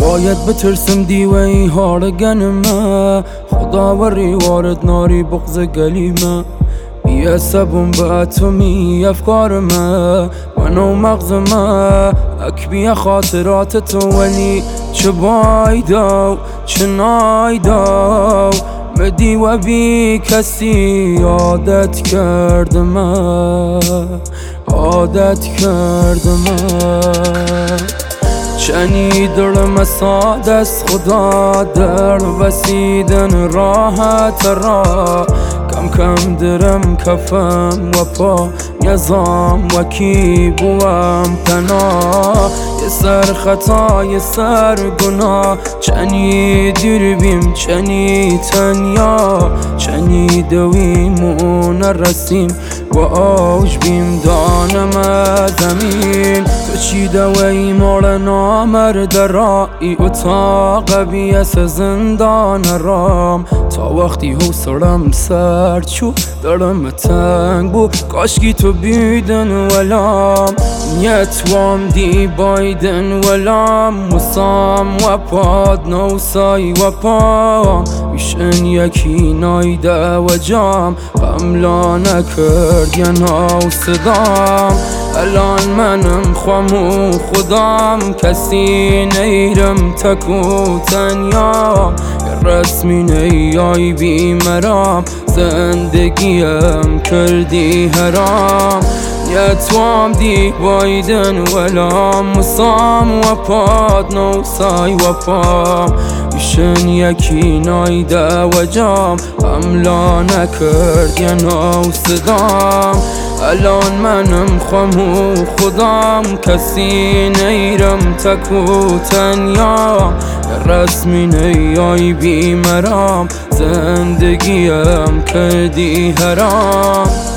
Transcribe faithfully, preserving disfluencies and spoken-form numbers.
باید بترسم دیوی هارگنمه خدا وری وارد ناری بغز گلیمه بیه سبون به اتمی افکارمه منو مغزمه اک بیه خاطرات تو ولی چه بایدو چه نایدو بدی و بی کسی عادت کردمه عادت کردمه شنیدم ساد از خدا در وسیدن راحت را کم کم درم کفم و پا یزام و کی بوام تنا یه سر خطا یه سر گناه چنی دیر بیم چنی تنیا چنی دویمون رسیم و آوش بیم دانم زمین تو چی دوی مال نامرد رایی اتاق بیس زندان رام تا وقتی حوصلم سر چو دلم تنگ بو کاشکی تو بیدن ولام نیتوام دی بایدن ولام وسام و پاد نوسای و پام ویشن یکی نایده و جام قملا نکرد یا ناو صدام الان منم خوامو خدام کسی نیرم تکو تنیام رسمی نیای بی مرام زندگیم کردی حرام یتوام دی بایدن ولام وسام و پاد نوسای و پام ویشن یکی نایده و جام حملا نکرد یا ناو صدام الان منم خوامو خدام کسی نیرم تکو تنیام رسمی نیای بی مرام زندگیم کردی حرام